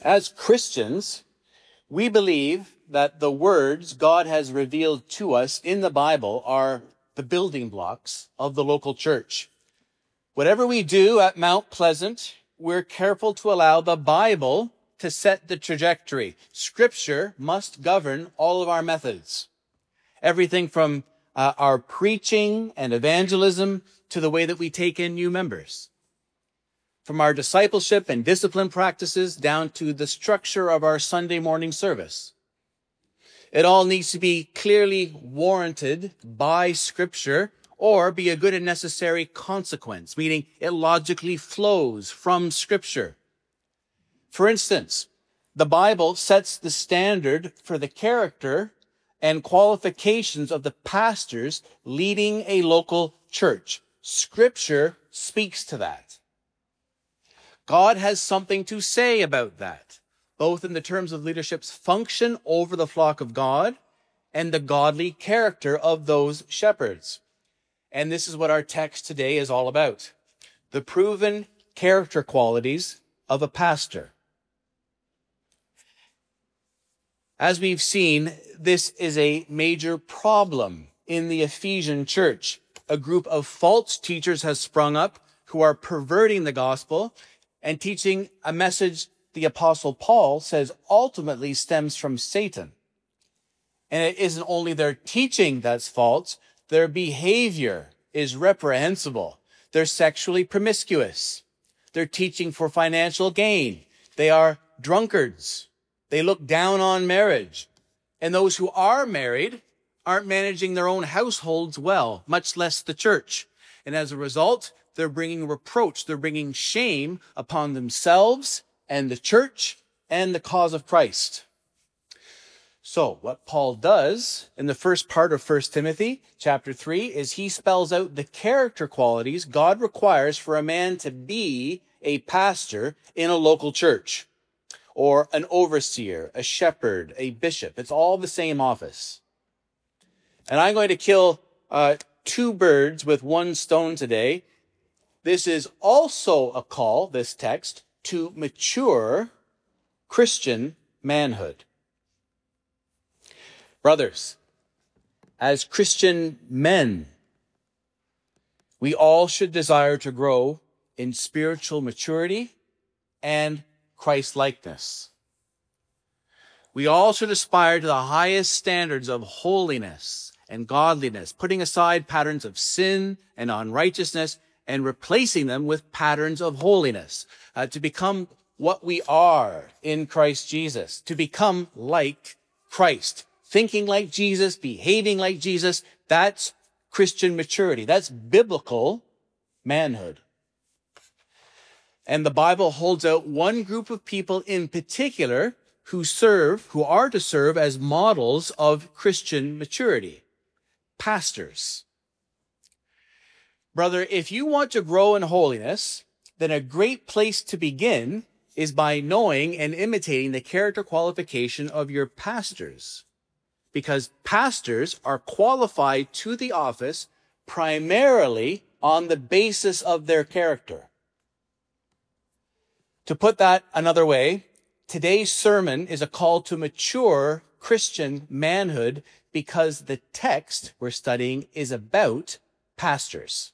As Christians, we believe that the words God has revealed to us in the Bible are the building blocks of the local church. Whatever we do at Mount Pleasant, we're careful to allow the Bible to set the trajectory. Scripture must govern all of our methods. Everything from our preaching and evangelism to the way that we take in new members. From our discipleship and discipline practices down to the structure of our Sunday morning service. It all needs to be clearly warranted by Scripture or be a good and necessary consequence, meaning it logically flows from Scripture. For instance, the Bible sets the standard for the character and qualifications of the pastors leading a local church. Scripture speaks to that. God has something to say about that, both in the terms of leadership's function over the flock of God and the godly character of those shepherds. And this is what our text today is all about. The proven character qualities of a pastor. As we've seen, this is a major problem in the Ephesian church. A group of false teachers has sprung up who are perverting the gospel and teaching a message the Apostle Paul says ultimately stems from Satan. And it isn't only their teaching that's false, their behavior is reprehensible. They're sexually promiscuous. They're teaching for financial gain. They are drunkards. They look down on marriage. And those who are married aren't managing their own households well, much less the church. And as a result, they're bringing reproach. They're bringing shame upon themselves and the church and the cause of Christ. So what Paul does in the first part of 1 Timothy chapter 3 is he spells out the character qualities God requires for a man to be a pastor in a local church, or an overseer, a shepherd, a bishop. It's all the same office. And I'm going to kill two birds with one stone today. This is also a call, this text, to mature Christian manhood. Brothers, as Christian men, we all should desire to grow in spiritual maturity and Christ-likeness. We all should aspire to the highest standards of holiness and godliness, putting aside patterns of sin and unrighteousness and replacing them with patterns of holiness, to become what we are in Christ Jesus, to become like Christ, thinking like Jesus, behaving like Jesus. That's Christian maturity. That's biblical manhood. And the Bible holds out one group of people in particular who are to serve as models of Christian maturity. Pastors. Brother, if you want to grow in holiness, then a great place to begin is by knowing and imitating the character qualification of your pastors. Because pastors are qualified to the office primarily on the basis of their character. To put that another way, today's sermon is a call to mature Christian manhood because the text we're studying is about pastors.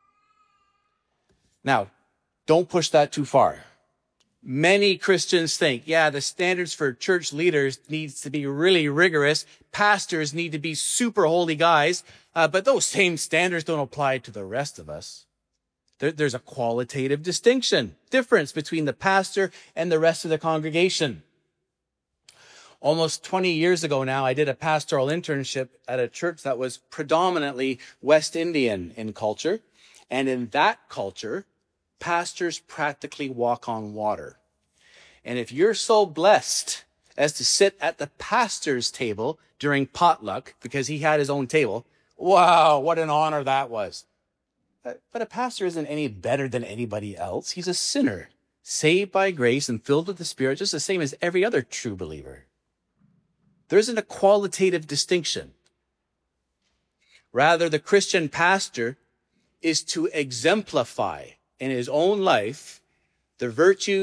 Now, don't push that too far. Many Christians think, the standards for church leaders needs to be really rigorous. Pastors need to be super holy guys. But those same standards don't apply to the rest of us. There's a qualitative difference between the pastor and the rest of the congregation. Almost 20 years ago now, I did a pastoral internship at a church that was predominantly West Indian in culture. And in that culture, pastors practically walk on water. And if you're so blessed as to sit at the pastor's table during potluck, because he had his own table, wow, what an honor that was. But a pastor isn't any better than anybody else. He's a sinner, saved by grace and filled with the Spirit, just the same as every other true believer. There isn't a qualitative distinction. Rather, the Christian pastor is to exemplify in his own life the virtues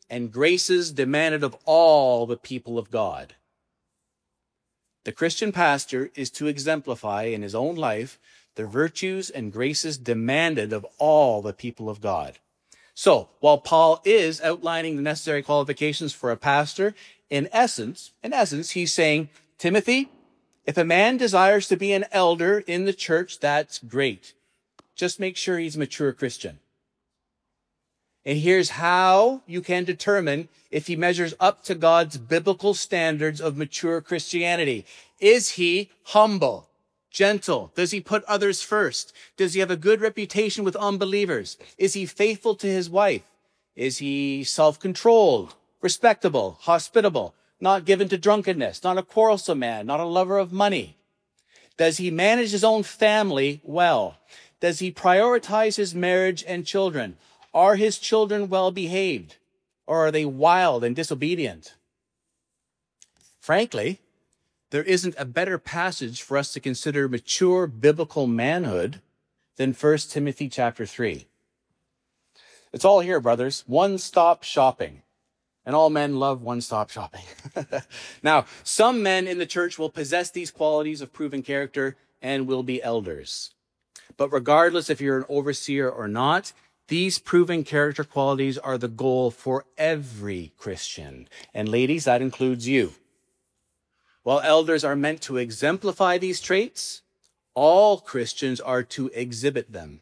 and graces demanded of all the people of God. The Christian pastor is to exemplify in his own life the virtues and graces demanded of all the people of God. So, while Paul is outlining the necessary qualifications for a pastor, in essence, he's saying, Timothy, if a man desires to be an elder in the church, that's great. Just make sure he's a mature Christian. And here's how you can determine if he measures up to God's biblical standards of mature Christianity. Is he humble, gentle? Does he put others first? Does he have a good reputation with unbelievers? Is he faithful to his wife? Is he self-controlled, respectable, hospitable, not given to drunkenness, not a quarrelsome man, not a lover of money? Does he manage his own family well? Does he prioritize his marriage and children? Are his children well behaved, or are they wild and disobedient? Frankly, there isn't a better passage for us to consider mature biblical manhood than 1 Timothy chapter 3. It's all here, brothers. One-stop shopping. And all men love one-stop shopping. Now, some men in the church will possess these qualities of proven character and will be elders. But regardless if you're an overseer or not, these proven character qualities are the goal for every Christian. And ladies, that includes you. While elders are meant to exemplify these traits, all Christians are to exhibit them.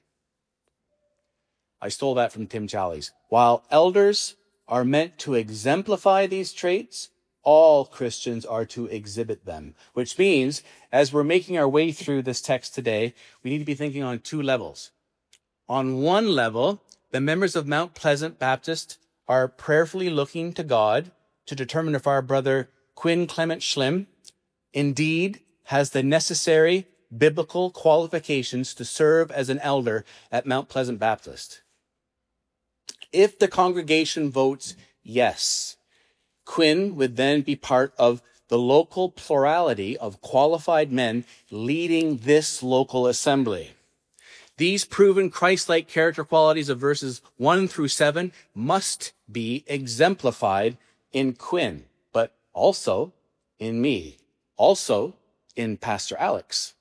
I stole that from Tim Challies. While elders are meant to exemplify these traits, all Christians are to exhibit them. Which means, as we're making our way through this text today, we need to be thinking on two levels. On one level, the members of Mount Pleasant Baptist are prayerfully looking to God to determine if our brother Quinn Clement Schlim indeed has the necessary biblical qualifications to serve as an elder at Mount Pleasant Baptist. If the congregation votes yes, Quinn would then be part of the local plurality of qualified men leading this local assembly. These proven Christ-like character qualities of verses 1 through 7 must be exemplified in Quinn, but also in me, also in Pastor Alex.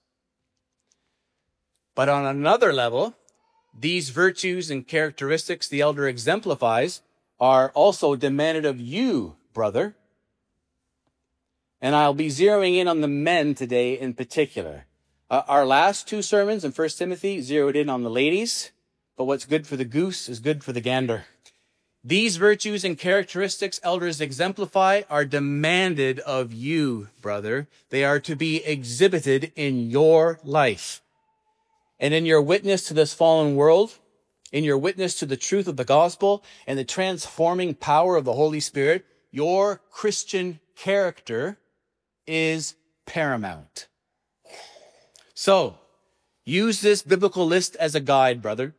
But on another level, these virtues and characteristics the elder exemplifies are also demanded of you, brother. And I'll be zeroing in on the men today in particular. Our last two sermons in 1 Timothy zeroed in on the ladies, but what's good for the goose is good for the gander. These virtues and characteristics elders exemplify are demanded of you, brother. They are to be exhibited in your life. And in your witness to this fallen world, in your witness to the truth of the gospel and the transforming power of the Holy Spirit, your Christian character is paramount. So, use this biblical list as a guide, brother.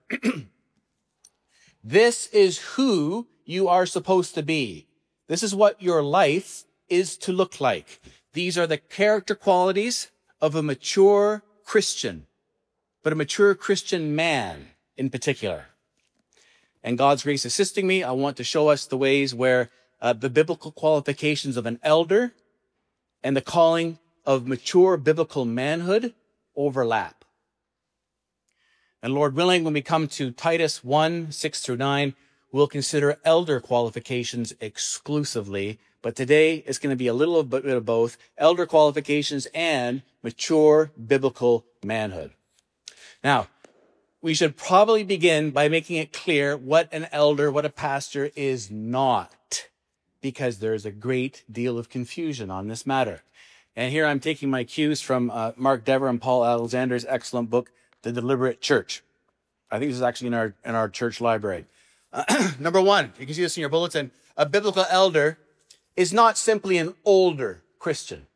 This is who you are supposed to be. This is what your life is to look like. These are the character qualities of a mature Christian, but a mature Christian man in particular. And God's grace assisting me, I want to show us the ways where the biblical qualifications of an elder and the calling of mature biblical manhood overlap. And Lord willing, when we come to Titus 1, 6 through 9, we'll consider elder qualifications exclusively. But today it's going to be a little bit of both, elder qualifications and mature biblical manhood. Now, we should probably begin by making it clear what an elder, what a pastor is not, because there's a great deal of confusion on this matter. And here I'm taking my cues from Mark Dever and Paul Alexander's excellent book, The Deliberate Church. I think this is actually in our church library. Number one, you can see this in your bulletin. A biblical elder is not simply an older Christian.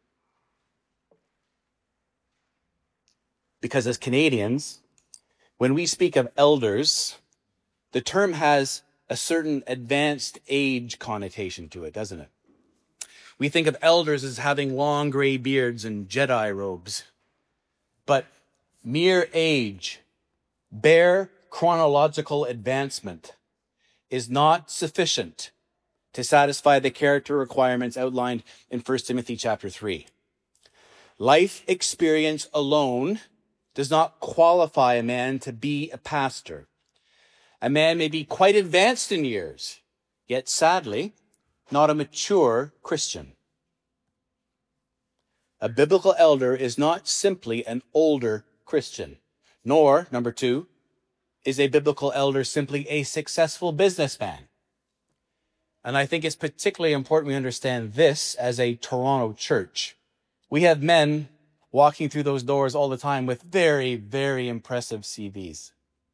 Because as Canadians, when we speak of elders, the term has a certain advanced age connotation to it, doesn't it? We think of elders as having long gray beards and Jedi robes. But mere age, bare chronological advancement is not sufficient to satisfy the character requirements outlined in 1 Timothy chapter 3. Life experience alone does not qualify a man to be a pastor. A man may be quite advanced in years, yet sadly, not a mature Christian. A biblical elder is not simply an older Christian, nor, number two, is a biblical elder simply a successful businessman. And I think it's particularly important we understand this as a Toronto church. We have men walking through those doors all the time with very, very impressive CVs.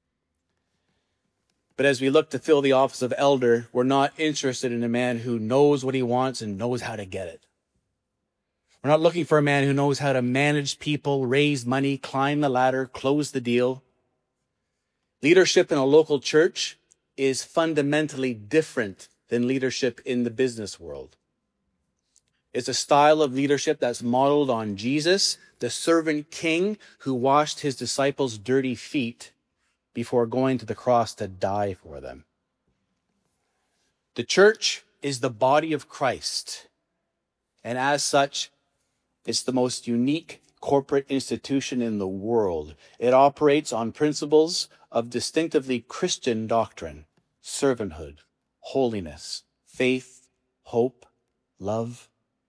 But as we look to fill the office of elder, we're not interested in a man who knows what he wants and knows how to get it. We're not looking for a man who knows how to manage people, raise money, climb the ladder, close the deal. Leadership in a local church is fundamentally different than leadership in the business world. It's a style of leadership that's modeled on Jesus, the servant king who washed his disciples' dirty feet before going to the cross to die for them. The church is the body of Christ, and as such, it's the most unique corporate institution in the world. It operates on principles of distinctively Christian doctrine, servanthood, holiness, faith, hope, love.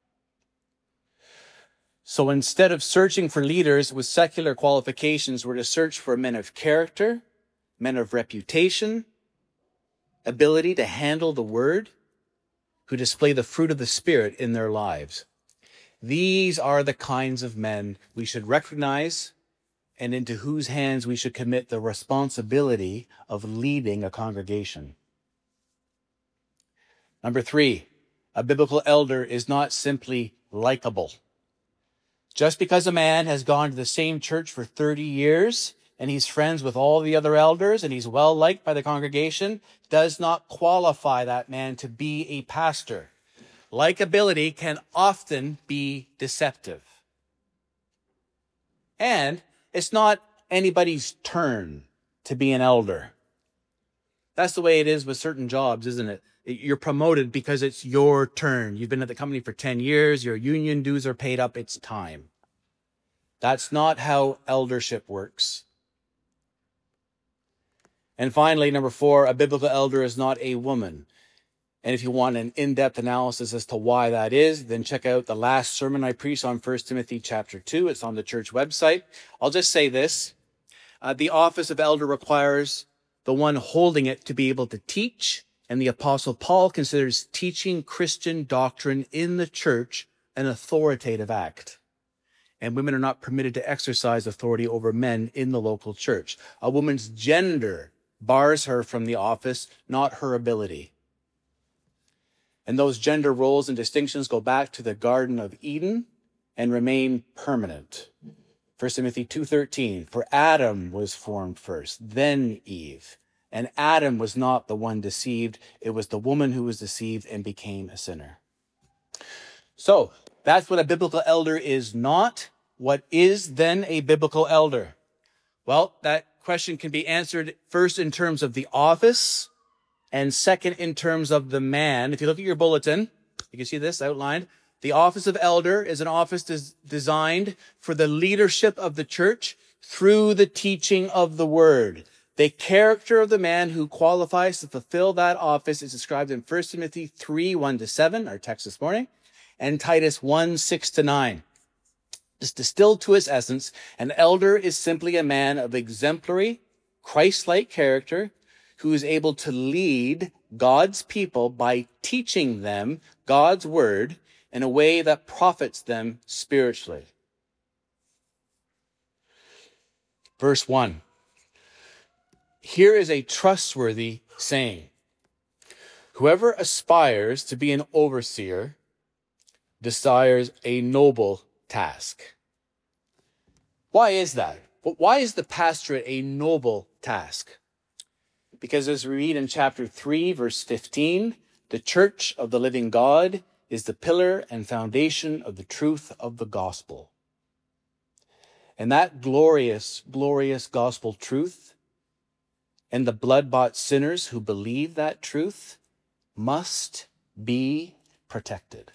So instead of searching for leaders with secular qualifications, we're to search for men of character, men of reputation, ability to handle the word, who display the fruit of the Spirit in their lives. These are the kinds of men we should recognize and into whose hands we should commit the responsibility of leading a congregation. Number three, a biblical elder is not simply likable. Just because a man has gone to the same church for 30 years and he's friends with all the other elders and he's well liked by the congregation does not qualify that man to be a pastor. Likability can often be deceptive. And it's not anybody's turn to be an elder. That's the way it is with certain jobs, isn't it? You're promoted because it's your turn. You've been at the company for 10 years. Your union dues are paid up. It's time. That's not how eldership works. And finally, number four, a biblical elder is not a woman. And if you want an in-depth analysis as to why that is, then check out the last sermon I preached on 1 Timothy chapter 2. It's on the church website. I'll just say this. The office of elder requires the one holding it to be able to teach. And the Apostle Paul considers teaching Christian doctrine in the church an authoritative act. And women are not permitted to exercise authority over men in the local church. A woman's gender bars her from the office, not her ability. And those gender roles and distinctions go back to the Garden of Eden and remain permanent. 1 Timothy 2:13, for Adam was formed first, then Eve. And Adam was not the one deceived. It was the woman who was deceived and became a sinner. So that's what a biblical elder is not. What is then a biblical elder? Well, that question can be answered first in terms of the office and second in terms of the man. If you look at your bulletin, you can see this outlined. The office of elder is an office designed for the leadership of the church through the teaching of the word. The character of the man who qualifies to fulfill that office is described in 1 Timothy 3:1-7, our text this morning, and Titus 1:6-9. It's distilled to its essence. An elder is simply a man of exemplary, Christ-like character who is able to lead God's people by teaching them God's word in a way that profits them spiritually. Verse 1. Here is a trustworthy saying. Whoever aspires to be an overseer desires a noble task. Why is that? Why is the pastorate a noble task? Because as we read in chapter 3, verse 15, the church of the living God is the pillar and foundation of the truth of the gospel. And that glorious, glorious gospel truth and the blood-bought sinners who believe that truth must be protected.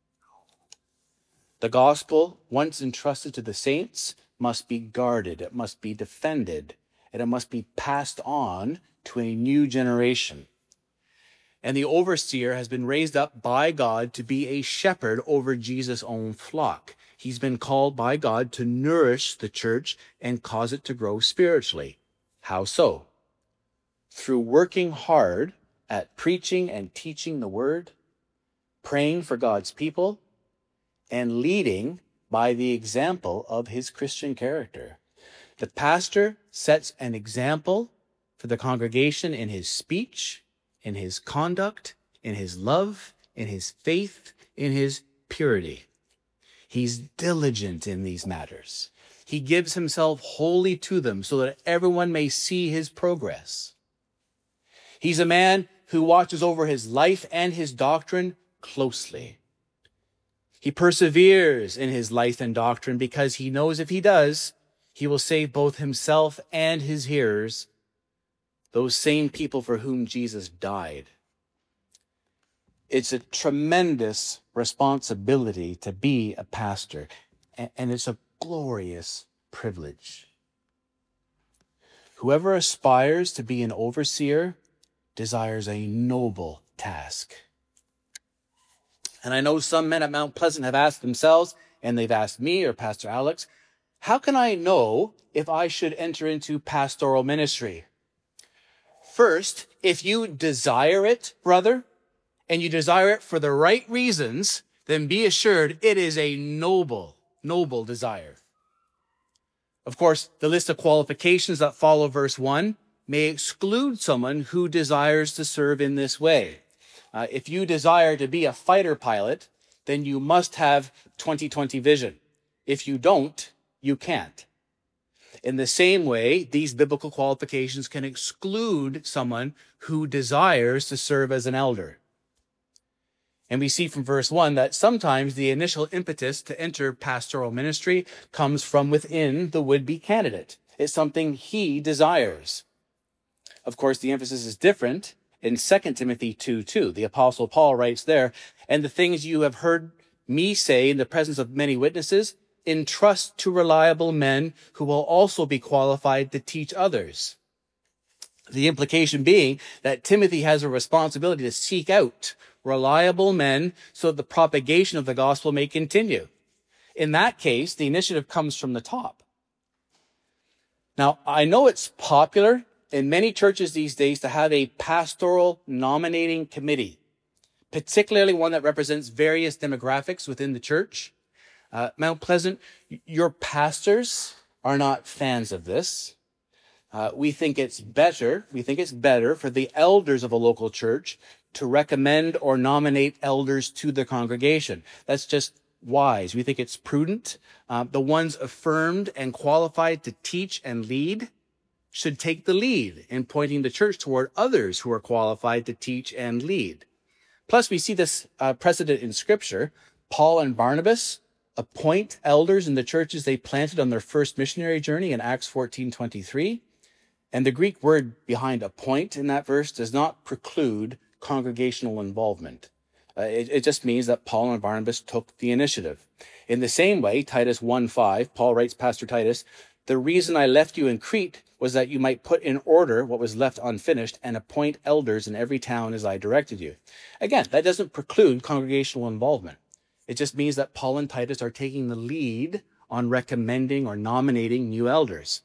The gospel, once entrusted to the saints, must be guarded, it must be defended, and it must be passed on to a new generation. And the overseer has been raised up by God to be a shepherd over Jesus' own flock. He's been called by God to nourish the church and cause it to grow spiritually. How so? Through working hard at preaching and teaching the word, praying for God's people, and leading by the example of his Christian character. The pastor sets an example for the congregation in his speech, in his conduct, in his love, in his faith, in his purity. He's diligent in these matters. He gives himself wholly to them so that everyone may see his progress. He's a man who watches over his life and his doctrine closely. He perseveres in his life and doctrine because he knows if he does, he will save both himself and his hearers, those same people for whom Jesus died. It's a tremendous responsibility to be a pastor, and it's a glorious privilege. Whoever aspires to be an overseer desires a noble task. And I know some men at Mount Pleasant have asked themselves, and they've asked me or Pastor Alex, how can I know if I should enter into pastoral ministry? First, if you desire it, brother, and you desire it for the right reasons, then be assured it is a noble desire. Of course, the list of qualifications that follow verse 1 may exclude someone who desires to serve in this way. If you desire to be a fighter pilot, then you must have 20/20 vision. If you don't, you can't. In the same way, these biblical qualifications can exclude someone who desires to serve as an elder. And we see from verse 1 that sometimes the initial impetus to enter pastoral ministry comes from within the would-be candidate. It's something he desires. Of course, the emphasis is different in 2 Timothy 2:2. The Apostle Paul writes there, and the things you have heard me say in the presence of many witnesses, entrust to reliable men who will also be qualified to teach others. The implication being that Timothy has a responsibility to seek out reliable men so that the propagation of the gospel may continue. In that case, the initiative comes from the top. Now, I know it's popular in many churches these days to have a pastoral nominating committee, particularly one that represents various demographics within the church. Mount Pleasant, your pastors are not fans of this. We think it's better for the elders of a local church to recommend or nominate elders to the congregation. That's just wise. We think it's prudent. The ones affirmed and qualified to teach and lead should take the lead in pointing the church toward others who are qualified to teach and lead. Plus, we see this precedent in Scripture. Paul and Barnabas appoint elders in the churches they planted on their first missionary journey in Acts 14:23. And the Greek word behind appoint in that verse does not preclude congregational involvement. It just means that Paul and Barnabas took the initiative. In the same way, Titus 1:5, Paul writes, Pastor Titus, the reason I left you in Crete was that you might put in order what was left unfinished and appoint elders in every town as I directed you. Again, that doesn't preclude congregational involvement. It just means that Paul and Titus are taking the lead on recommending or nominating new elders.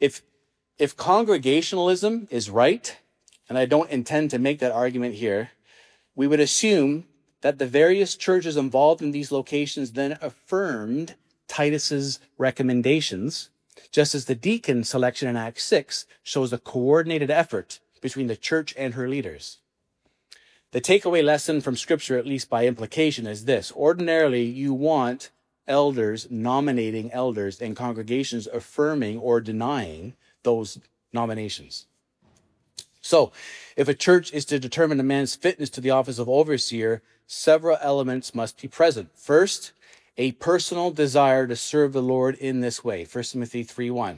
If congregationalism is right, and I don't intend to make that argument here, we would assume that the various churches involved in these locations then affirmed Titus's recommendations, just as the deacon selection in Acts 6 shows a coordinated effort between the church and her leaders. The takeaway lesson from Scripture, at least by implication, is this. Ordinarily, you want elders nominating elders and congregations affirming or denying those nominations. So, if a church is to determine a man's fitness to the office of overseer, several elements must be present. First, a personal desire to serve the Lord in this way, 1 Timothy 3:1.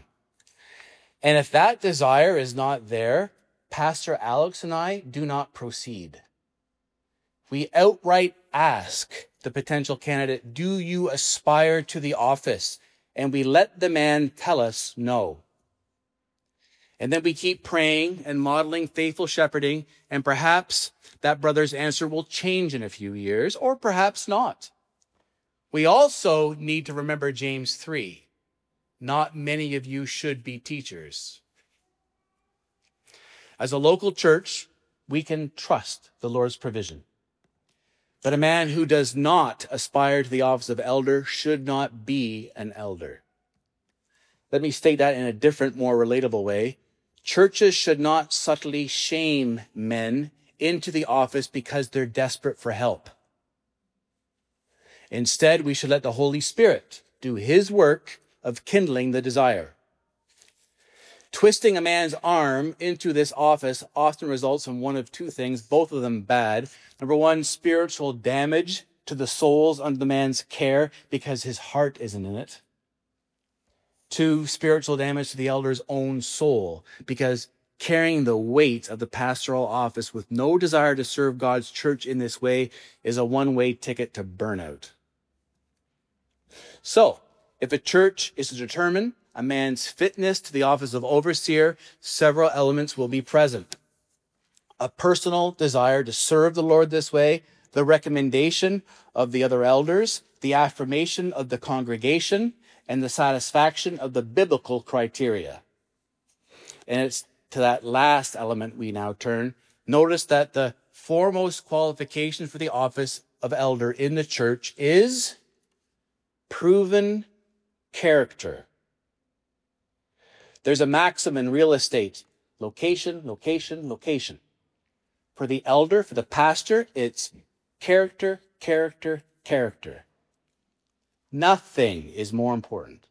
And if that desire is not there, Pastor Alex and I do not proceed. We outright ask the potential candidate, do you aspire to the office? And we let the man tell us no. And then we keep praying and modeling faithful shepherding, and perhaps that brother's answer will change in a few years, or perhaps not. We also need to remember James 3. Not many of you should be teachers. As a local church, we can trust the Lord's provision. But a man who does not aspire to the office of elder should not be an elder. Let me state that in a different, more relatable way. Churches should not subtly shame men into the office because they're desperate for help. Instead, we should let the Holy Spirit do his work of kindling the desire. Twisting a man's arm into this office often results in one of two things, both of them bad. Number one, spiritual damage to the souls under the man's care because his heart isn't in it. Two, spiritual damage to the elder's own soul because carrying the weight of the pastoral office with no desire to serve God's church in this way is a one-way ticket to burnout. So, if a church is to determine a man's fitness to the office of overseer, several elements will be present. A personal desire to serve the Lord this way, the recommendation of the other elders, the affirmation of the congregation, and the satisfaction of the biblical criteria. And it's to that last element we now turn. Notice that the foremost qualification for the office of elder in the church is proven character. There's a maxim in real estate: location, location, location. For the elder, for the pastor, it's character, character, character. Nothing is more important.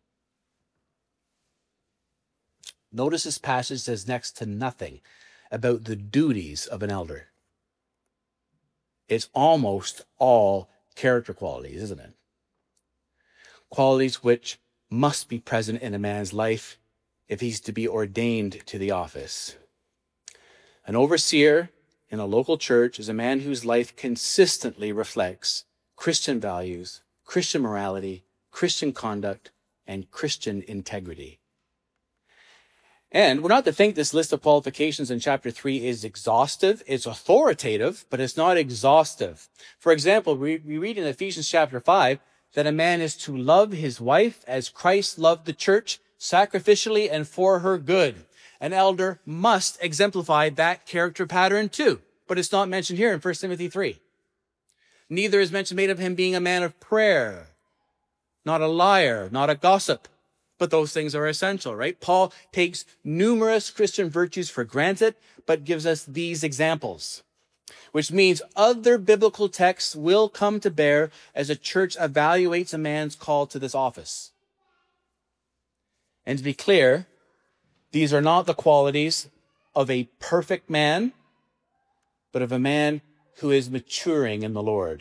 Notice this passage says next to nothing about the duties of an elder. It's almost all character qualities, isn't it? Qualities which must be present in a man's life if he's to be ordained to the office. An overseer in a local church is a man whose life consistently reflects Christian values, Christian morality, Christian conduct, and Christian integrity. And we're not to think this list of qualifications in chapter 3 is exhaustive. It's authoritative, but it's not exhaustive. For example, we read in Ephesians chapter 5 that a man is to love his wife as Christ loved the church, sacrificially and for her good. An elder must exemplify that character pattern too, but it's not mentioned here in 1 Timothy 3. Neither is mention made of him being a man of prayer, not a liar, not a gossip, but those things are essential, right? Paul takes numerous Christian virtues for granted, but gives us these examples, which means other biblical texts will come to bear as a church evaluates a man's call to this office. And to be clear, these are not the qualities of a perfect man, but of a man who is maturing in the Lord.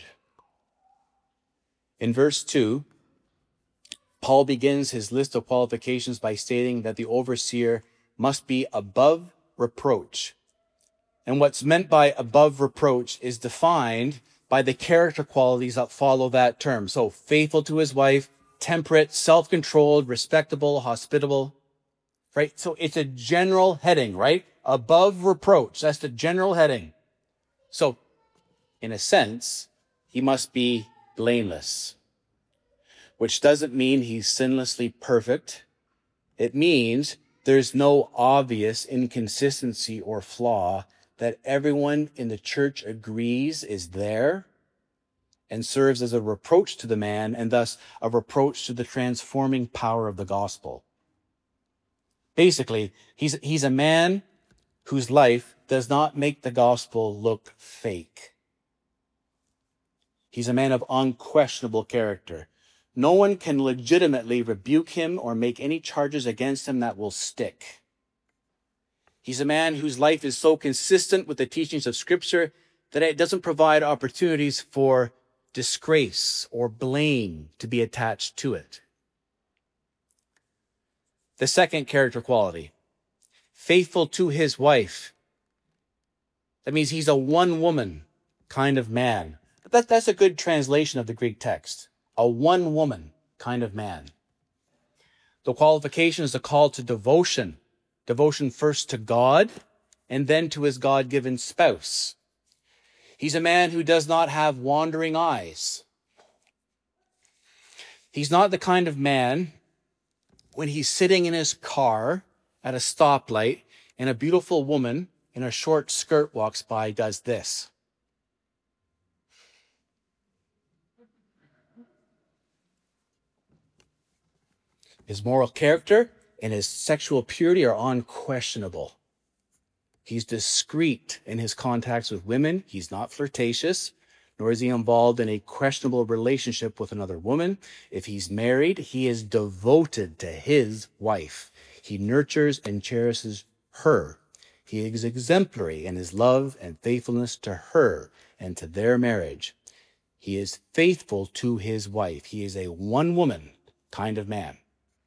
In verse 2, Paul begins his list of qualifications by stating that the overseer must be above reproach. And what's meant by above reproach is defined by the character qualities that follow that term. So faithful to his wife, temperate, self-controlled, respectable, hospitable, right? So it's a general heading, right? Above reproach. That's the general heading. So in a sense, he must be blameless, which doesn't mean he's sinlessly perfect. It means there's no obvious inconsistency or flaw that everyone in the church agrees is there and serves as a reproach to the man and thus a reproach to the transforming power of the gospel. Basically, he's a man whose life does not make the gospel look fake. He's a man of unquestionable character. No one can legitimately rebuke him or make any charges against him that will stick. He's a man whose life is so consistent with the teachings of Scripture that it doesn't provide opportunities for disgrace or blame to be attached to it. The second character quality, faithful to his wife. That means he's a one-woman kind of man. That's a good translation of the Greek text. A one-woman kind of man. The qualification is a call to devotion. Devotion first to God and then to his God-given spouse. He's a man who does not have wandering eyes. He's not the kind of man when he's sitting in his car at a stoplight and a beautiful woman in a short skirt walks by, does this. His moral character and his sexual purity are unquestionable. He's discreet in his contacts with women. He's not flirtatious, nor is he involved in a questionable relationship with another woman. If he's married, he is devoted to his wife. He nurtures and cherishes her. He is exemplary in his love and faithfulness to her and to their marriage. He is faithful to his wife. He is a one-woman kind of man.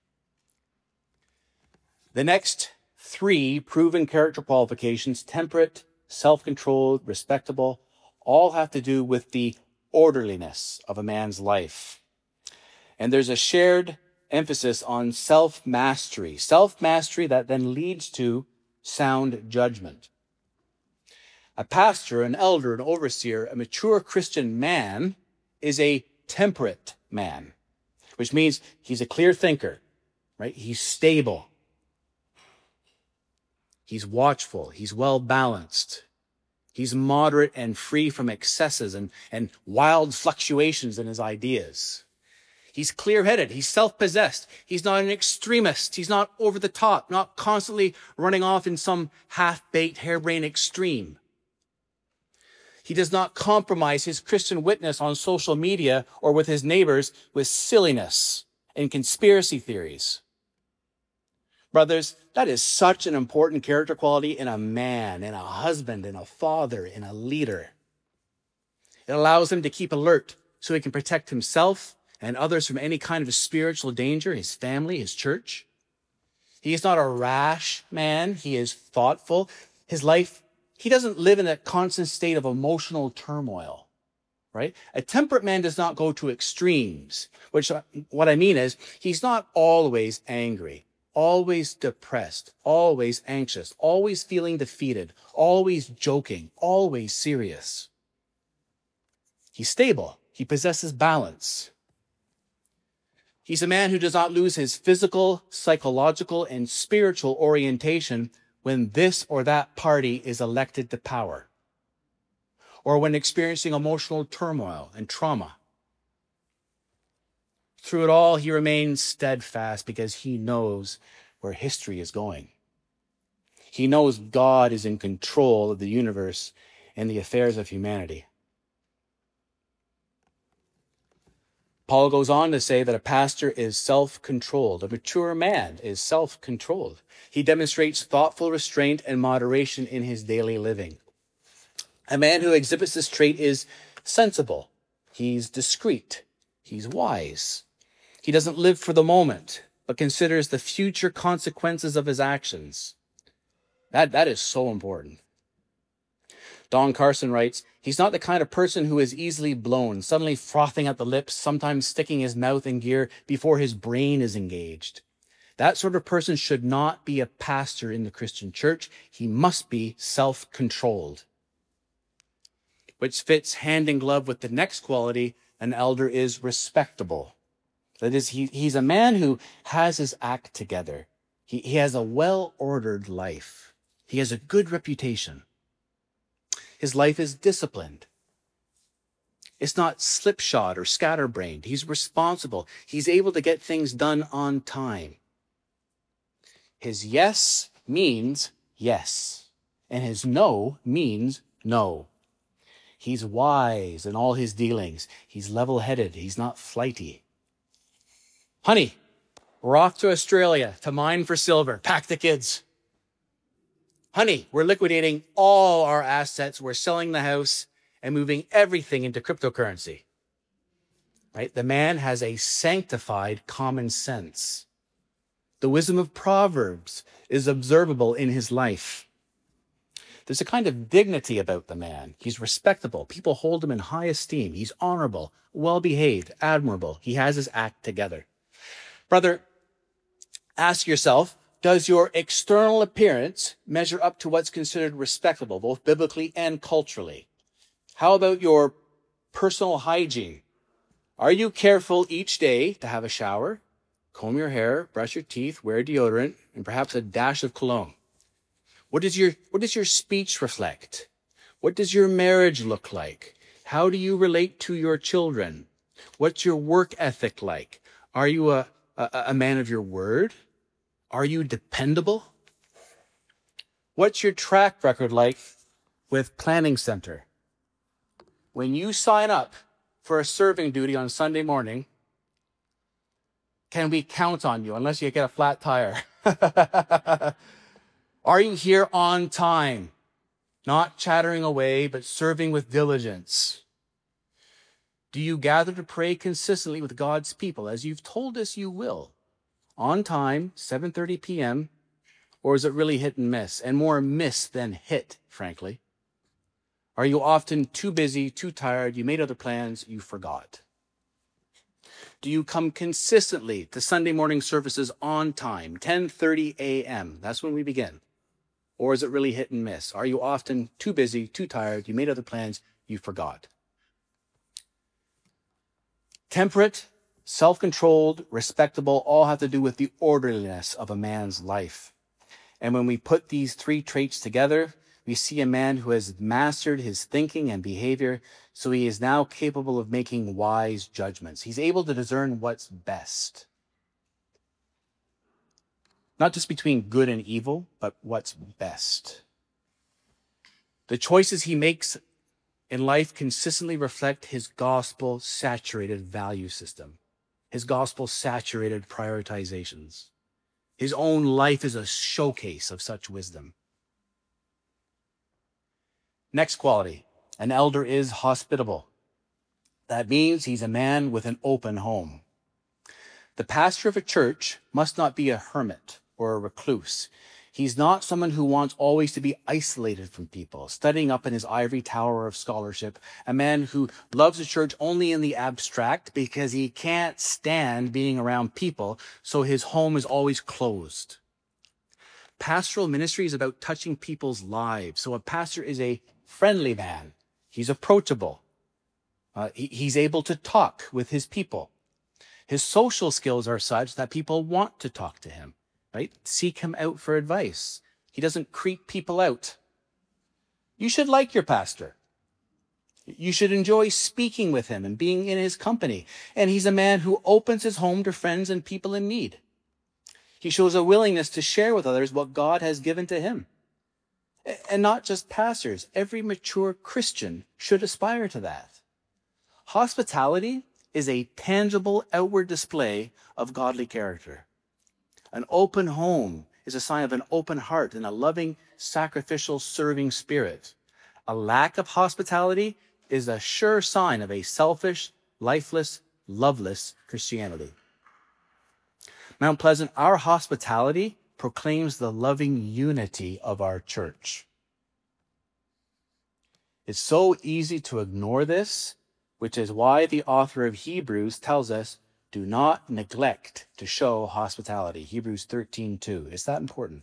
The next three proven character qualifications, temperate, self-controlled, respectable, all have to do with the orderliness of a man's life. And there's a shared emphasis on self-mastery. Self-mastery that then leads to sound judgment. A pastor, an elder, an overseer, a mature Christian man is a temperate man, which means he's a clear thinker, right? He's stable. He's watchful. He's well-balanced. He's moderate and free from excesses and wild fluctuations in his ideas. He's clear-headed. He's self-possessed. He's not an extremist. He's not over the top, not constantly running off in some half-baked, harebrained extreme. He does not compromise his Christian witness on social media or with his neighbors with silliness and conspiracy theories. Brothers, that is such an important character quality in a man, in a husband, in a father, in a leader. It allows him to keep alert so he can protect himself and others from any kind of spiritual danger, his family, his church. He is not a rash man. He is thoughtful. His life, he doesn't live in a constant state of emotional turmoil, right? A temperate man does not go to extremes, which what I mean is he's not always angry, always depressed, always anxious, always feeling defeated, always joking, always serious. He's stable. He possesses balance. He's a man who does not lose his physical, psychological, and spiritual orientation when this or that party is elected to power, or when experiencing emotional turmoil and trauma. Through it all, he remains steadfast because he knows where history is going. He knows God is in control of the universe and the affairs of humanity. Paul goes on to say that a pastor is self-controlled. A mature man is self-controlled. He demonstrates thoughtful restraint and moderation in his daily living. A man who exhibits this trait is sensible. He's discreet. He's wise. He doesn't live for the moment, but considers the future consequences of his actions. That is so important. Don Carson writes, he's not the kind of person who is easily blown, suddenly frothing at the lips, sometimes sticking his mouth in gear before his brain is engaged. That sort of person should not be a pastor in the Christian church. He must be self-controlled, which fits hand in glove with the next quality. An elder is respectable. That is, he's a man who has his act together. He has a well-ordered life. He has a good reputation. His life is disciplined. It's not slipshod or scatterbrained. He's responsible. He's able to get things done on time. His yes means yes, and his no means no. He's wise in all his dealings. He's level-headed. He's not flighty. Honey, we're off to Australia to mine for silver. Pack the kids. Honey, we're liquidating all our assets. We're selling the house and moving everything into cryptocurrency. Right? The man has a sanctified common sense. The wisdom of Proverbs is observable in his life. There's a kind of dignity about the man. He's respectable. People hold him in high esteem. He's honorable, well-behaved, admirable. He has his act together. Brother, ask yourself, does your external appearance measure up to what's considered respectable, both biblically and culturally? How about your personal hygiene? Are you careful each day to have a shower, comb your hair, brush your teeth, wear deodorant, and perhaps a dash of cologne? What does your speech reflect? What does your marriage look like? How do you relate to your children? What's your work ethic like? Are you a man of your word? Are you dependable? What's your track record like with Planning Center? When you sign up for a serving duty on Sunday morning, can we count on you unless you get a flat tire? Are you here on time? Not chattering away, but serving with diligence? Do you gather to pray consistently with God's people as you've told us you will? On time, 7:30 p.m., or is it really hit and miss? And more miss than hit, frankly. Are you often too busy, too tired, you made other plans, you forgot? Do you come consistently to Sunday morning services on time, 10:30 a.m.? That's when we begin. Or is it really hit and miss? Are you often too busy, too tired, you made other plans, you forgot? Temperate, self-controlled, respectable, all have to do with the orderliness of a man's life. And when we put these three traits together, we see a man who has mastered his thinking and behavior, so he is now capable of making wise judgments. He's able to discern what's best. Not just between good and evil, but what's best. The choices he makes in life consistently reflect his gospel-saturated value system, his gospel-saturated prioritizations. His own life is a showcase of such wisdom. Next quality, an elder is hospitable. That means he's a man with an open home. The pastor of a church must not be a hermit or a recluse. He's not someone who wants always to be isolated from people, studying up in his ivory tower of scholarship, a man who loves the church only in the abstract because he can't stand being around people, so his home is always closed. Pastoral ministry is about touching people's lives, so a pastor is a friendly man. He's approachable. He's able to talk with his people. His social skills are such that people want to talk to him, right? Seek him out for advice. He doesn't creep people out. You should like your pastor. You should enjoy speaking with him and being in his company. And he's a man who opens his home to friends and people in need. He shows a willingness to share with others what God has given to him. And not just pastors. Every mature Christian should aspire to that. Hospitality is a tangible outward display of godly character. An open home is a sign of an open heart and a loving, sacrificial, serving spirit. A lack of hospitality is a sure sign of a selfish, lifeless, loveless Christianity. Mount Pleasant, our hospitality proclaims the loving unity of our church. It's so easy to ignore this, which is why the author of Hebrews tells us, do not neglect to show hospitality. Hebrews 13:2. Is that important?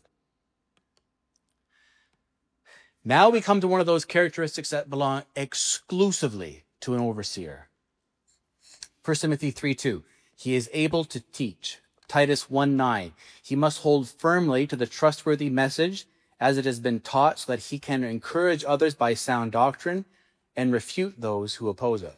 Now we come to one of those characteristics that belong exclusively to an overseer. 1 Timothy 3:2. He is able to teach. Titus 1:9. He must hold firmly to the trustworthy message as it has been taught so that he can encourage others by sound doctrine and refute those who oppose it.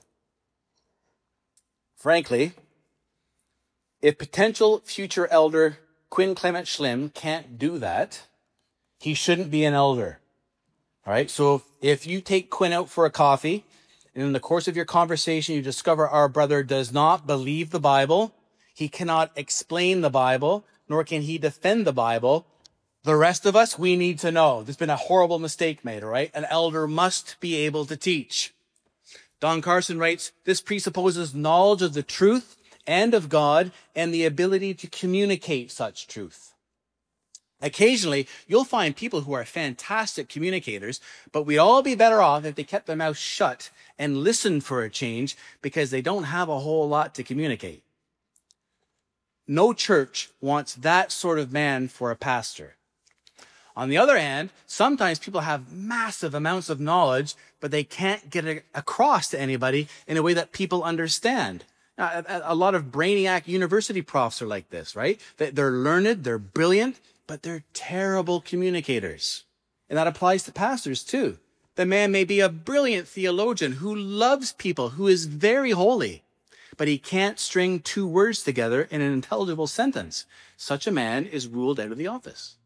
Frankly, if potential future elder Quinn Clement Schlim can't do that, he shouldn't be an elder. All right, so if you take Quinn out for a coffee, and in the course of your conversation you discover our brother does not believe the Bible, he cannot explain the Bible, nor can he defend the Bible, the rest of us, we need to know. There's been a horrible mistake made, all right? An elder must be able to teach. Don Carson writes, this presupposes knowledge of the truth and of God and the ability to communicate such truth. Occasionally, you'll find people who are fantastic communicators, but we'd all be better off if they kept their mouth shut and listened for a change because they don't have a whole lot to communicate. No church wants that sort of man for a pastor. On the other hand, sometimes people have massive amounts of knowledge, but they can't get it across to anybody in a way that people understand. A lot of brainiac university profs are like this, right? They're learned, they're brilliant, but they're terrible communicators. And that applies to pastors too. The man may be a brilliant theologian who loves people, who is very holy, but he can't string two words together in an intelligible sentence. Such a man is ruled out of the office.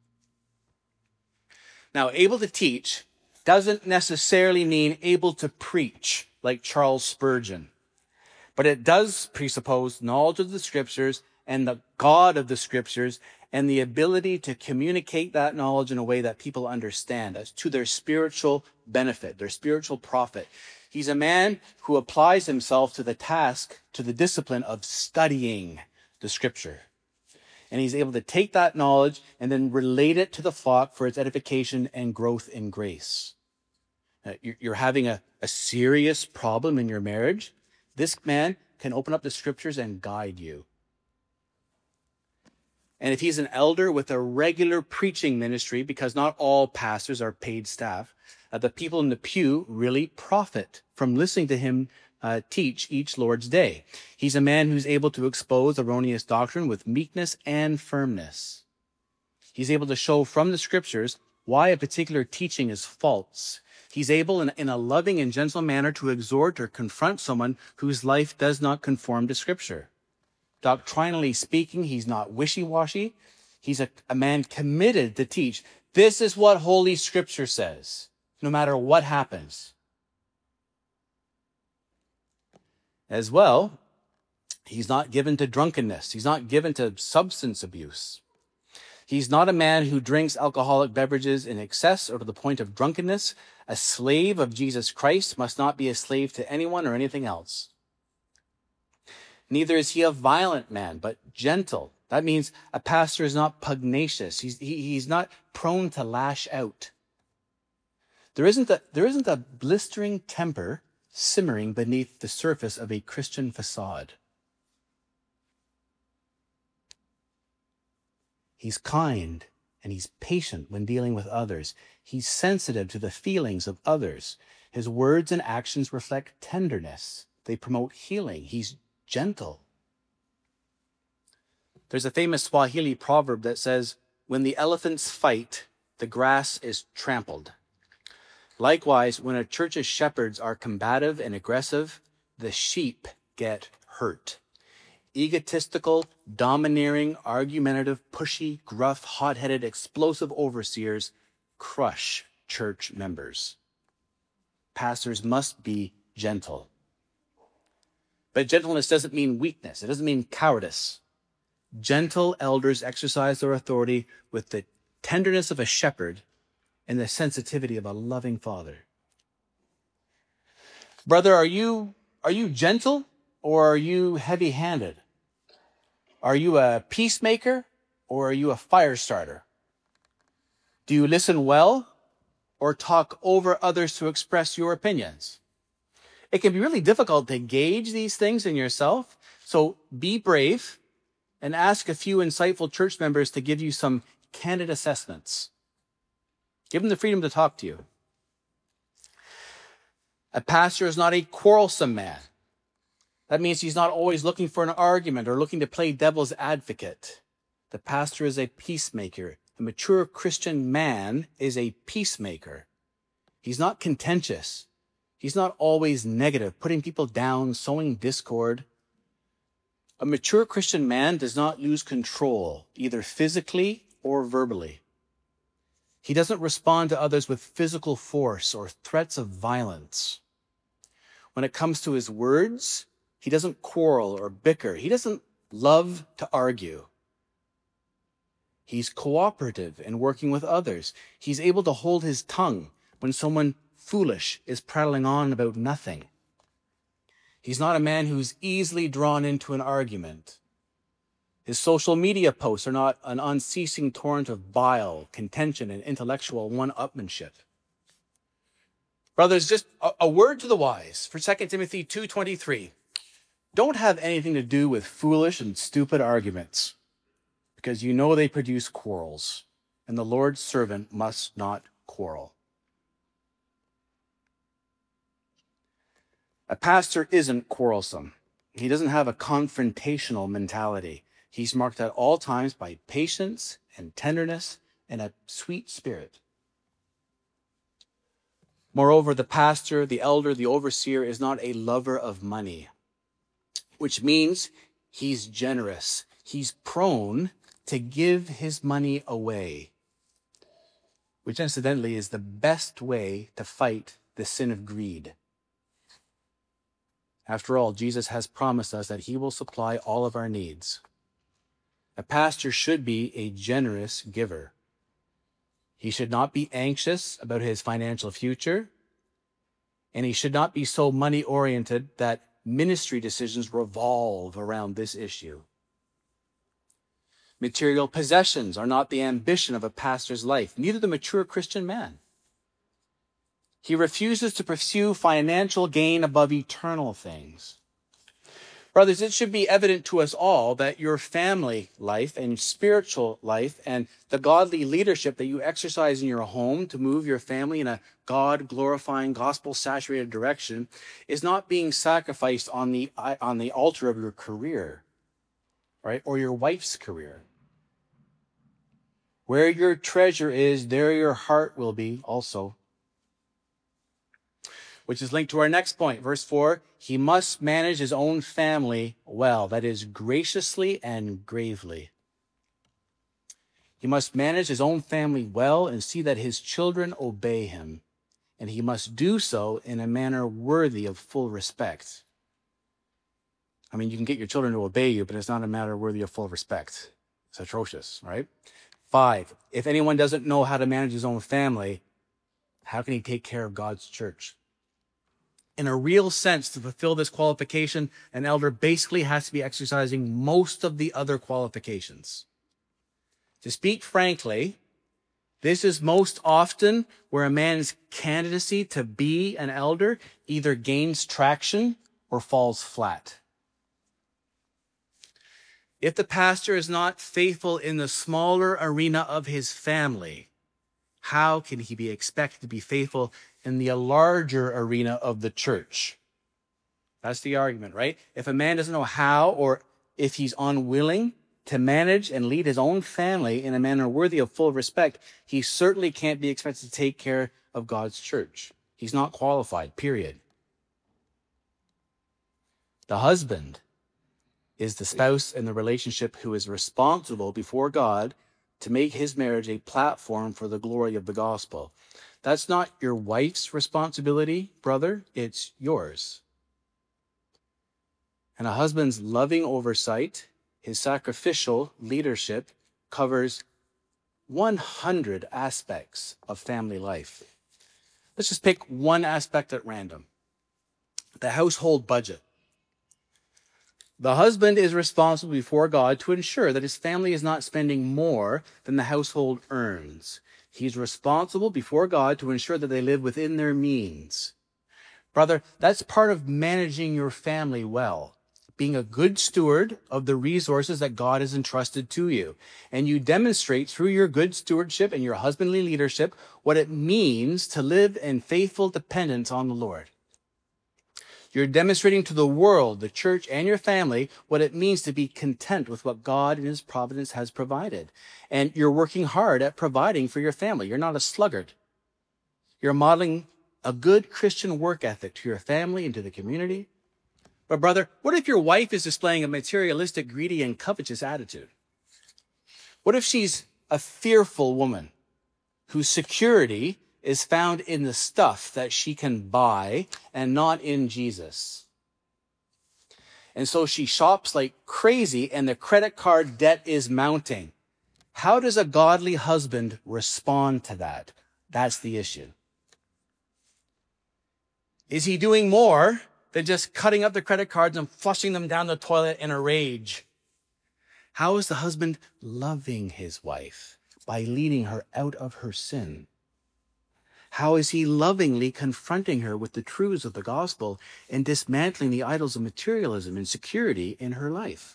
Now, able to teach doesn't necessarily mean able to preach, like Charles Spurgeon. But it does presuppose knowledge of the scriptures and the God of the scriptures and the ability to communicate that knowledge in a way that people understand as to their spiritual benefit, their spiritual profit. He's a man who applies himself to the task, to the discipline of studying the scripture. And he's able to take that knowledge and then relate it to the flock for its edification and growth in grace. You're having a serious problem in your marriage. This man can open up the scriptures and guide you. And if he's an elder with a regular preaching ministry, because not all pastors are paid staff, the people in the pew really profit from listening to him teach each Lord's Day. He's a man who's able to expose erroneous doctrine with meekness and firmness. He's able to show from the scriptures why a particular teaching is false. He's able in a loving and gentle manner to exhort or confront someone whose life does not conform to scripture. Doctrinally speaking, he's not wishy-washy. He's a man committed to teach. This is what Holy Scripture says, no matter what happens. As well, he's not given to drunkenness. He's not given to substance abuse. He's not a man who drinks alcoholic beverages in excess or to the point of drunkenness. A slave of Jesus Christ must not be a slave to anyone or anything else. Neither is he a violent man, but gentle. That means a pastor is not pugnacious. He's not prone to lash out. There isn't a blistering temper simmering beneath the surface of a Christian facade. He's kind and he's patient when dealing with others. He's sensitive to the feelings of others. His words and actions reflect tenderness. They promote healing. He's gentle. There's a famous Swahili proverb that says, "When the elephants fight, the grass is trampled." Likewise, when a church's shepherds are combative and aggressive, the sheep get hurt. Egotistical, domineering, argumentative, pushy, gruff, hot-headed, explosive overseers crush church members. Pastors must be gentle. But gentleness doesn't mean weakness. It doesn't mean cowardice. Gentle elders exercise their authority with the tenderness of a shepherd and the sensitivity of a loving father. Brother, are you gentle or are you heavy-handed? Are you a peacemaker or are you a fire starter? Do you listen well or talk over others to express your opinions? It can be really difficult to gauge these things in yourself, so be brave and ask a few insightful church members to give you some candid assessments. Give them the freedom to talk to you. A pastor is not a quarrelsome man. That means he's not always looking for an argument or looking to play devil's advocate. The pastor is a peacemaker. A mature Christian man is a peacemaker. He's not contentious. He's not always negative, putting people down, sowing discord. A mature Christian man does not lose control, either physically or verbally. He doesn't respond to others with physical force or threats of violence. When it comes to his words, he doesn't quarrel or bicker. He doesn't love to argue. He's cooperative in working with others. He's able to hold his tongue when someone foolish is prattling on about nothing. He's not a man who's easily drawn into an argument. His social media posts are not an unceasing torrent of bile, contention, and intellectual one-upmanship. Brothers, just a word to the wise for 2 Timothy 2:23. Don't have anything to do with foolish and stupid arguments, because you know they produce quarrels, and the Lord's servant must not quarrel. A pastor isn't quarrelsome. He doesn't have a confrontational mentality. He's marked at all times by patience and tenderness and a sweet spirit. Moreover, the pastor, the elder, the overseer is not a lover of money, which means he's generous. He's prone to give his money away, which incidentally is the best way to fight the sin of greed. After all, Jesus has promised us that he will supply all of our needs. A pastor should be a generous giver. He should not be anxious about his financial future, and he should not be so money-oriented that ministry decisions revolve around this issue. Material possessions are not the ambition of a pastor's life, neither the mature Christian man. He refuses to pursue financial gain above eternal things. Brothers, it should be evident to us all that your family life and spiritual life and the godly leadership that you exercise in your home to move your family in a God-glorifying, gospel-saturated direction is not being sacrificed on the altar of your career, right, or your wife's career. Where your treasure is, there your heart will be also. Which is linked to our next point. Verse 4, he must manage his own family well, that is, graciously and gravely. He must manage his own family well and see that his children obey him. And he must do so in a manner worthy of full respect. I mean, you can get your children to obey you, but it's not a matter worthy of full respect. It's atrocious, right? 5, if anyone doesn't know how to manage his own family, how can he take care of God's church? In a real sense, to fulfill this qualification, an elder basically has to be exercising most of the other qualifications. To speak frankly, this is most often where a man's candidacy to be an elder either gains traction or falls flat. If the pastor is not faithful in the smaller arena of his family, how can he be expected to be faithful in the larger arena of the church? That's the argument, right? If a man doesn't know how, or if he's unwilling to manage and lead his own family in a manner worthy of full respect, he certainly can't be expected to take care of God's church. He's not qualified, period. The husband is the spouse in the relationship who is responsible before God to make his marriage a platform for the glory of the gospel. That's not your wife's responsibility, brother. It's yours. And a husband's loving oversight, his sacrificial leadership, covers 100 aspects of family life. Let's just pick one aspect at random. The household budget. The husband is responsible before God to ensure that his family is not spending more than the household earns. He's responsible before God to ensure that they live within their means. Brother, that's part of managing your family well, being a good steward of the resources that God has entrusted to you. And you demonstrate through your good stewardship and your husbandly leadership what it means to live in faithful dependence on the Lord. You're demonstrating to the world, the church, and your family what it means to be content with what God in his providence has provided. And you're working hard at providing for your family. You're not a sluggard. You're modeling a good Christian work ethic to your family and to the community. But brother, what if your wife is displaying a materialistic, greedy, and covetous attitude? What if she's a fearful woman whose security is found in the stuff that she can buy and not in Jesus? And so she shops like crazy and the credit card debt is mounting. How does a godly husband respond to that? That's the issue. Is he doing more than just cutting up the credit cards and flushing them down the toilet in a rage? How is the husband loving his wife? By leading her out of her sin. How is he lovingly confronting her with the truths of the gospel and dismantling the idols of materialism and security in her life?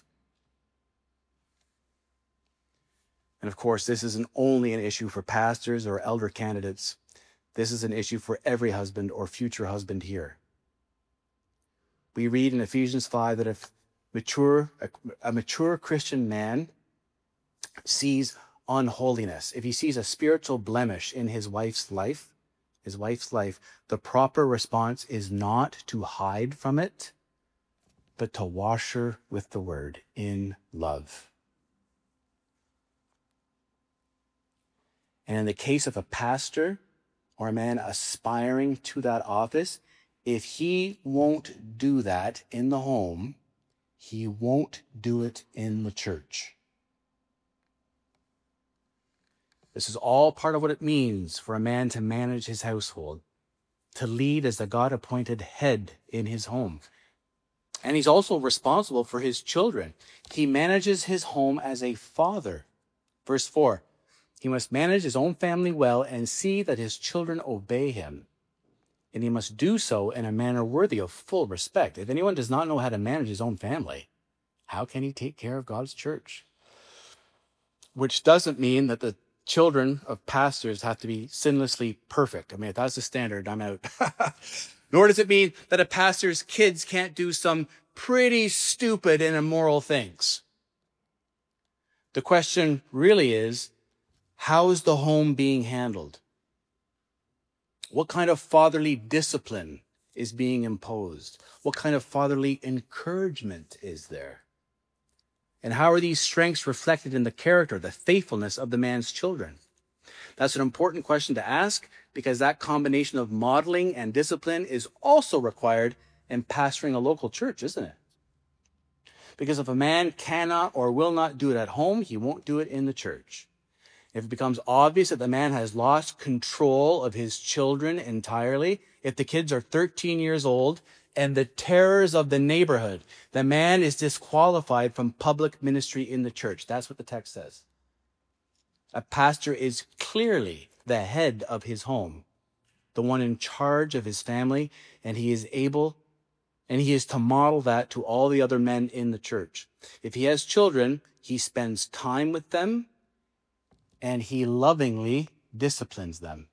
And of course, this isn't only an issue for pastors or elder candidates. This is an issue for every husband or future husband here. We read in Ephesians 5 that if a mature Christian man sees unholiness, if he sees a spiritual blemish in his wife's life, the proper response is not to hide from it, but to wash her with the word in love. And in the case of a pastor or a man aspiring to that office, if he won't do that in the home, he won't do it in the church. This is all part of what it means for a man to manage his household, to lead as the God-appointed head in his home. And he's also responsible for his children. He manages his home as a father. Verse 4, he must manage his own family well and see that his children obey him. And he must do so in a manner worthy of full respect. If anyone does not know how to manage his own family, how can he take care of God's church? Which doesn't mean that the children of pastors have to be sinlessly perfect. I mean, if that's the standard, I'm out. Nor does it mean that a pastor's kids can't do some pretty stupid and immoral things. The question really is, how is the home being handled? What kind of fatherly discipline is being imposed? What kind of fatherly encouragement is there? And how are these strengths reflected in the character, the faithfulness of the man's children? That's an important question to ask, because that combination of modeling and discipline is also required in pastoring a local church, isn't it? Because if a man cannot or will not do it at home, he won't do it in the church. If it becomes obvious that the man has lost control of his children entirely, if the kids are 13 years old and the terrors of the neighborhood, the man is disqualified from public ministry in the church. That's what the text says. A pastor is clearly the head of his home, the one in charge of his family, and he is to model that to all the other men in the church. If he has children, he spends time with them, and he lovingly disciplines them.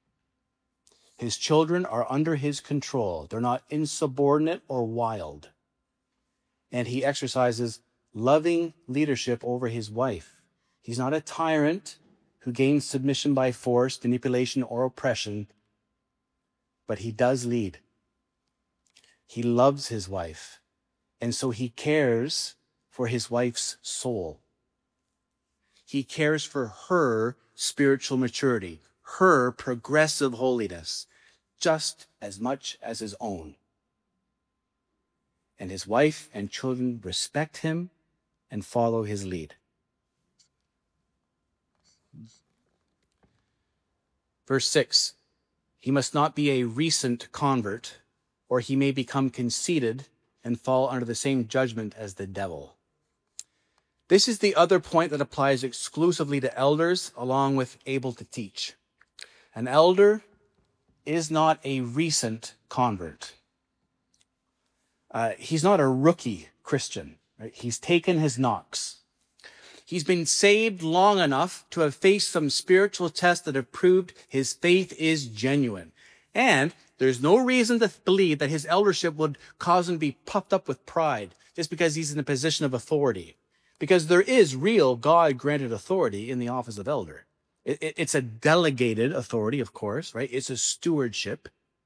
His children are under his control. They're not insubordinate or wild. And he exercises loving leadership over his wife. He's not a tyrant who gains submission by force, manipulation, or oppression, but he does lead. He loves his wife, and so he cares for his wife's soul. He cares for her spiritual maturity, her progressive holiness, just as much as his own. And his wife and children respect him and follow his lead. Verse 6, he must not be a recent convert, or he may become conceited and fall under the same judgment as the devil. This is the other point that applies exclusively to elders, along with able to teach. An elder is not a recent convert. He's not a rookie Christian. Right? He's taken his knocks. He's been saved long enough to have faced some spiritual tests that have proved his faith is genuine. And there's no reason to believe that his eldership would cause him to be puffed up with pride just because he's in a position of authority. Because there is real God-granted authority in the office of elder. It's a delegated authority, of course, right? It's a stewardship.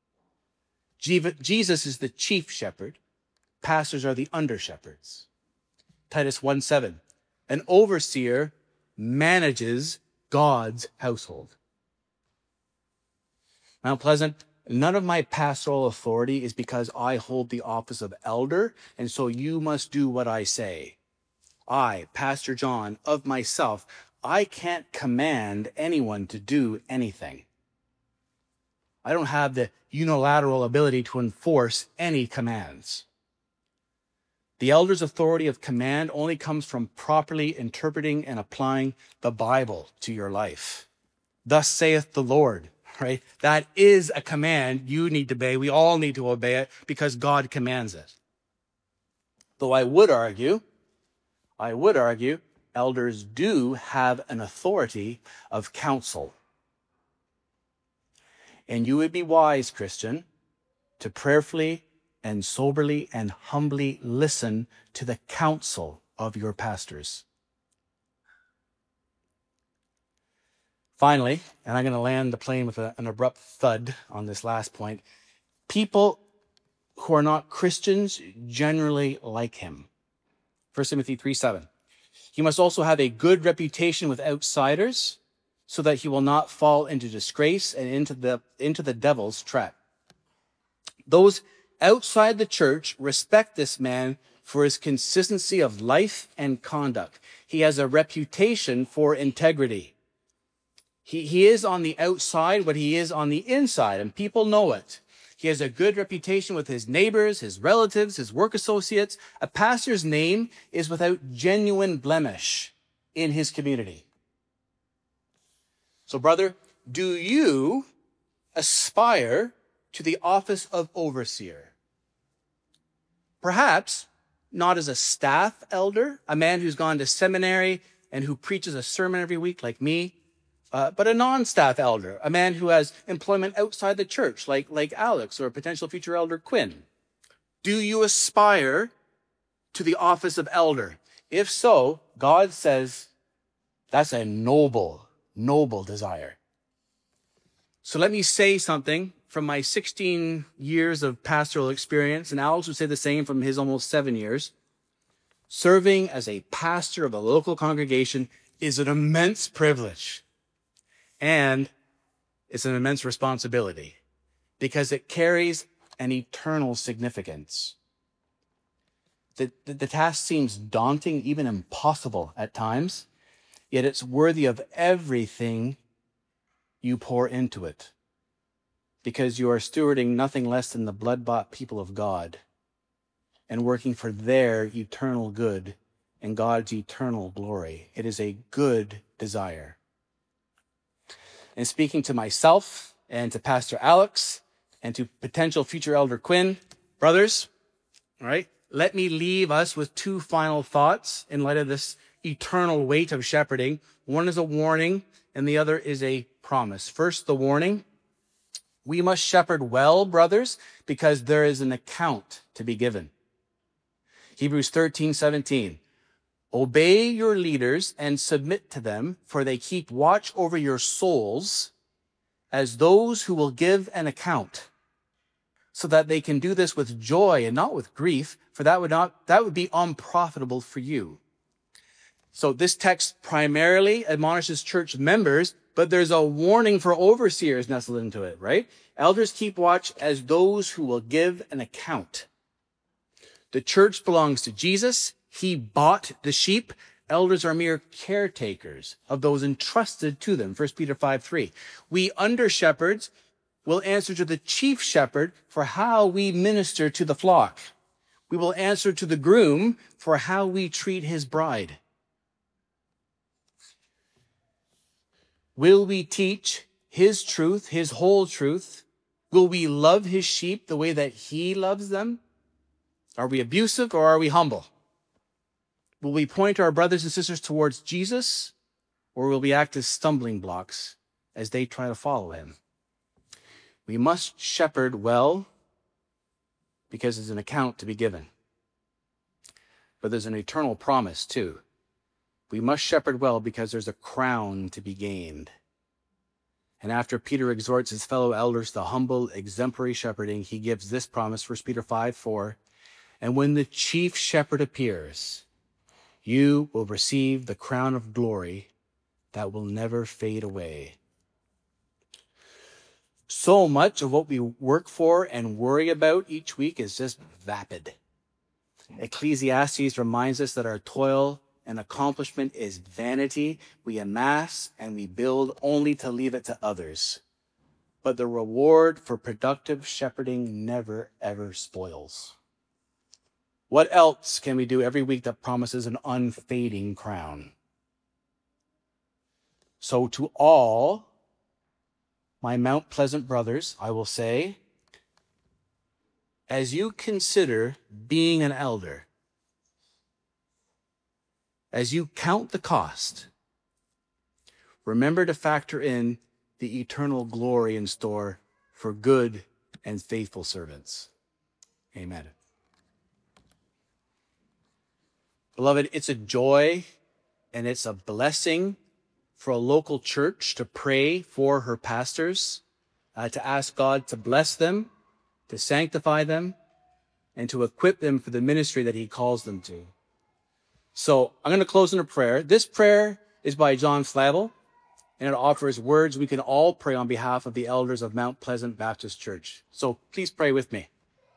Jesus is the chief shepherd. Pastors are the under-shepherds. Titus 1:7, an overseer manages God's household. Mount Pleasant, none of my pastoral authority is because I hold the office of elder, and so you must do what I say. I, Pastor John, of myself, I can't command anyone to do anything. I don't have the unilateral ability to enforce any commands. The elder's authority of command only comes from properly interpreting and applying the Bible to your life. Thus saith the Lord, right? That is a command you need to obey. We all need to obey it because God commands it. Though I would argue, elders do have an authority of counsel. And you would be wise, Christian, to prayerfully and soberly and humbly listen to the counsel of your pastors. Finally, and I'm going to land the plane with an abrupt thud on this last point, people who are not Christians generally like him. 1 Timothy 3:7. He must also have a good reputation with outsiders so that he will not fall into disgrace and into the devil's trap. Those outside the church respect this man for his consistency of life and conduct. He has a reputation for integrity. He is on the outside what he is on the inside, and people know it. He has a good reputation with his neighbors, his relatives, his work associates. A pastor's name is without genuine blemish in his community. So, brother, do you aspire to the office of overseer? Perhaps not as a staff elder, a man who's gone to seminary and who preaches a sermon every week like me, but a non-staff elder, a man who has employment outside the church like Alex or a potential future elder Quinn. Do you aspire to the office of elder? If so, God says that's a noble desire. So let me say something from my 16 years of pastoral experience, and Alex would say the same from his almost 7 years. Serving as a pastor of a local congregation is an immense privilege, and it's an immense responsibility because it carries an eternal significance. The task seems daunting, even impossible at times, yet it's worthy of everything you pour into it, because you are stewarding nothing less than the blood-bought people of God and working for their eternal good and God's eternal glory. It is a good desire. And speaking to myself and to Pastor Alex and to potential future Elder Quinn, brothers, all right, let me leave us with two final thoughts in light of this eternal weight of shepherding. One is a warning and the other is a promise. First, the warning. We must shepherd well, brothers, because there is an account to be given. Hebrews 13:17. Obey your leaders and submit to them, for they keep watch over your souls as those who will give an account, so that they can do this with joy and not with grief, for that would be unprofitable for you. So this text primarily admonishes church members, but there's a warning for overseers nestled into it, right? Elders keep watch as those who will give an account. The church belongs to Jesus. He bought the sheep. Elders are mere caretakers of those entrusted to them. 1 Peter 5:3. We under shepherds will answer to the chief shepherd for how we minister to the flock. We will answer to the groom for how we treat his bride. Will we teach his truth, his whole truth? Will we love his sheep the way that he loves them? Are we abusive or are we humble? Will we point our brothers and sisters towards Jesus, or will we act as stumbling blocks as they try to follow him? We must shepherd well because there's an account to be given. But there's an eternal promise too. We must shepherd well because there's a crown to be gained. And after Peter exhorts his fellow elders to humble, exemplary shepherding, he gives this promise, 1 Peter 5:4. And when the chief shepherd appears, you will receive the crown of glory that will never fade away. So much of what we work for and worry about each week is just vapid. Ecclesiastes reminds us that our toil and accomplishment is vanity. We amass and we build only to leave it to others. But the reward for productive shepherding never, ever spoils. What else can we do every week that promises an unfading crown? So to all my Mount Pleasant brothers, I will say, as you consider being an elder, as you count the cost, remember to factor in the eternal glory in store for good and faithful servants. Amen. Beloved, it's a joy and it's a blessing for a local church to pray for her pastors, to ask God to bless them, to sanctify them, and to equip them for the ministry that he calls them to. So I'm going to close in a prayer. This prayer is by John Flavel, and it offers words we can all pray on behalf of the elders of Mount Pleasant Baptist Church. So please pray with me.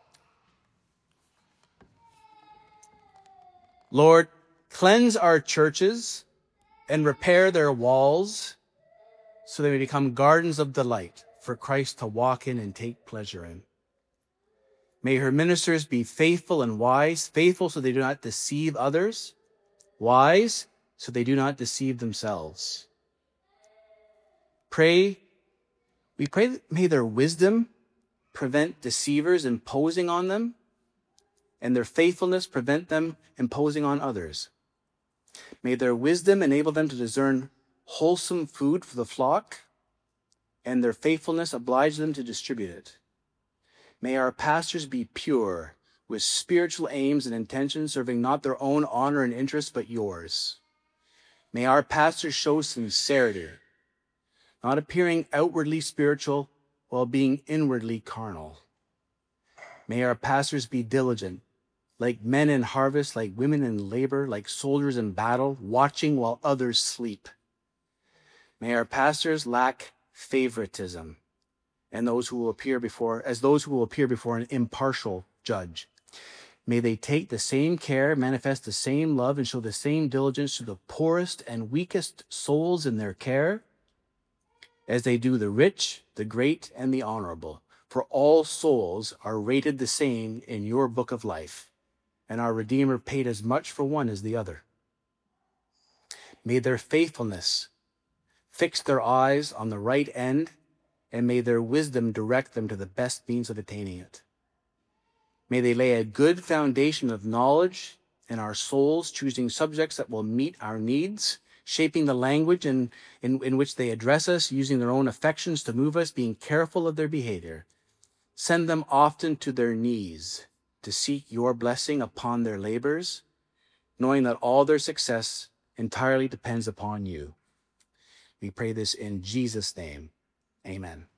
Lord, cleanse our churches and repair their walls so they may become gardens of delight for Christ to walk in and take pleasure in. May her ministers be faithful and wise, faithful so they do not deceive others, wise so they do not deceive themselves. We pray that may their wisdom prevent deceivers imposing on them, and their faithfulness prevent them imposing on others. May their wisdom enable them to discern wholesome food for the flock, and their faithfulness oblige them to distribute it. May our pastors be pure, with spiritual aims and intentions, serving not their own honor and interest, but yours. May our pastors show sincerity, not appearing outwardly spiritual while being inwardly carnal. May our pastors be diligent, like men in harvest, like women in labor, like soldiers in battle, watching while others sleep. May our pastors lack favoritism, and those who will appear before an impartial judge. May they take the same care, manifest the same love, and show the same diligence to the poorest and weakest souls in their care, as they do the rich, the great, and the honorable. For all souls are rated the same in your book of life, and our Redeemer paid as much for one as the other. May their faithfulness fix their eyes on the right end, and may their wisdom direct them to the best means of attaining it. May they lay a good foundation of knowledge in our souls, choosing subjects that will meet our needs, shaping the language in which they address us, using their own affections to move us, being careful of their behavior. Send them often to their knees to seek your blessing upon their labors, knowing that all their success entirely depends upon you. We pray this in Jesus' name. Amen.